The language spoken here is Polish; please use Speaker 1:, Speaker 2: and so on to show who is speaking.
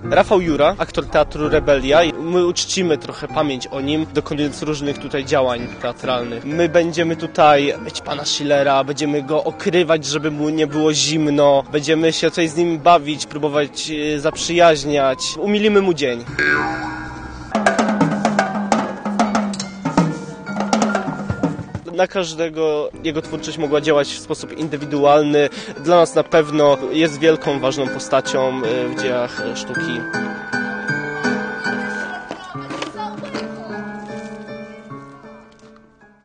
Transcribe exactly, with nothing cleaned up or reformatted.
Speaker 1: Rafał Jura, aktor Teatru Rebelia. My uczcimy trochę pamięć o nim, dokonując różnych tutaj działań teatralnych. My będziemy tutaj mieć pana Schillera, będziemy go okrywać, żeby mu nie było zimno, będziemy się tutaj z nim bawić, próbować zaprzyjaźniać. Umilimy mu dzień. Na każdego jego twórczość mogła działać w sposób indywidualny. Dla nas na pewno jest wielką, ważną postacią w dziejach sztuki.